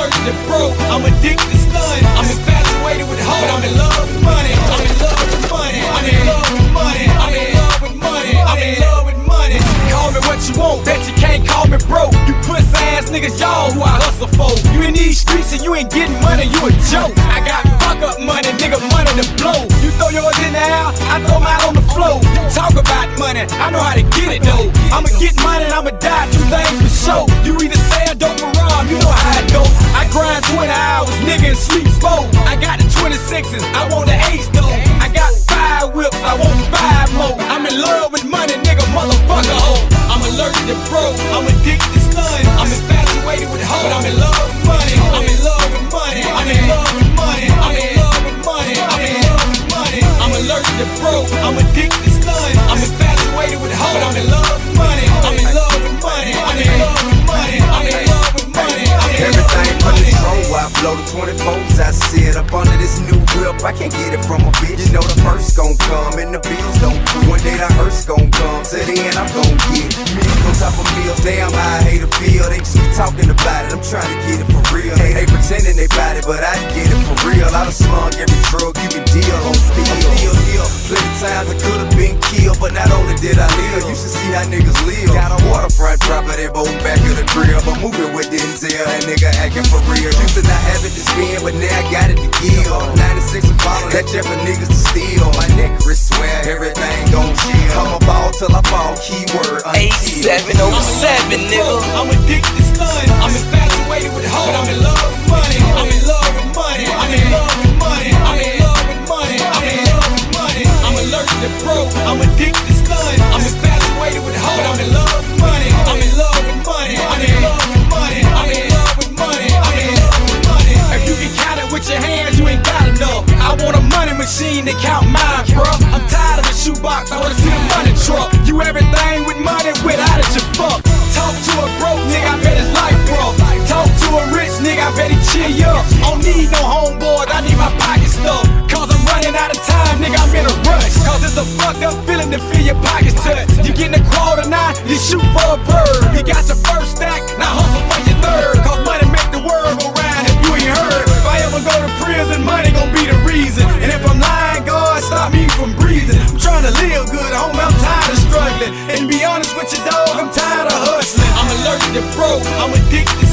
allergic to broke. I'm addicted to stun. I'm infatuated with hoes. But I'm in love with money. I'm in love with money. I'm in love with money. I'm in love with money. I'm in love with money. Call me what you want, bet you can't call me broke. You puss ass niggas, y'all who I hustle for. You in these streets and you ain't getting money, you a joke. I got fuck up money, nigga, money to blow. You throw yours in the air, I throw mine on the floor. You talk about money, I know how to get it though. I'ma get money and I'ma die, two things for sure. You either say or don't rob, you know how it go. I grind 20 hours, nigga, and sleep 4. I got the 26s, I want the 8s though. I got 5 whips, I want 5 more. I'm in love with money, nigga, motherfucker hoe. I'm allergic to broke, I'm addicted to stun. I'm infatuated with hoes, but I'm in love with money. I'm in love with money. I'm in love with money. I'm in love with money. I'm in love with money. I'm allergic to broke, I'm addicted to stun. I'm infatuated with hoes, but I'm in love with money. I'm in love with money. I'm in love with money. I'm in love with money. Everything from the throne, I blow the 24s. I sit up under this new whip. I can't get it from a bitch. You know the first gon' come and the bills don't come. One day the hearse gon' come. To the end, I'm gon' get meals on top of meals. Damn, I hate to feel. They just be talking about it. I'm trying to get it for real. Hey, they pretending they bout it, but I get it for real. I done slung every drug you can deal on. I'm still here. Plenty times I could've been killed, but not only did I live, you should see how niggas live. Got a waterfront property, both back of the crib. I'm moving with Denzel, that nigga acting for real. Used to not have it to spend, but now I got it to give. 96 and follow that jet for niggas to steal. My neck wrist swear everything gon' chill. I'ma ball till I fall, keyword until 8707, nigga. I'm addicted to stun. I'm infatuated with hoes, but I'm in love with money. I'm in love with money. I'm in love with money. I'm in love with money. I'm in love with money. I'm allergic to broke. I'm addicted to stun. I'm infatuated with hoes, but I'm in love with money. I'm in love with money. I'm in love with money. I'm in love with money. I'm in love with money. If you can count it with your hands, you ain't got enough. I want a money machine to count mine, bro. I'm tired of the shoebox, I wanna see the money truck. You everything with money, without it you fuck. Talk to a broke nigga, I bet his life broke. Talk to a rich nigga, I bet he cheer you up. Don't need no homeboys, I need my pocket stuff. Cause I'm running out of time, nigga, I'm in a rush. Cause it's a fucked up feeling to feel your pockets touch. You getting a quarter now, you shoot for a bird. You got your first stack, now hustle for your third. Cause money make the world go round if you ain't heard. If I ever go to prison, money gon' be the reason. And if I'm lying, God, stop me from breathing. I'm trying to live good, homie, I'm tired of struggling. And to be honest with you, dog, I'm tired of hustling. I'm allergic to broke, I'm addicted